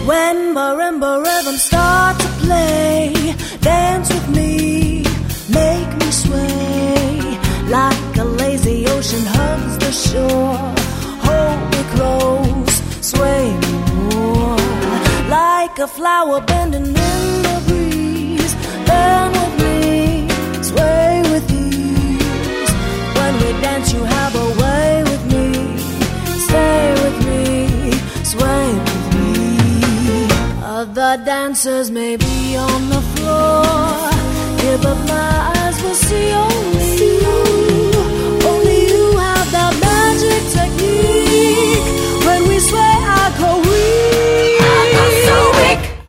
When marimba rhythms start to play, dance with me, make me sway. Like a lazy ocean hugs the shore, hold me close, sway me more. Like a flower bending in the breeze, bend with me, sway with ease. When we dance you have a way with me, stay with me, sway with me. Other dancers may be on the floor,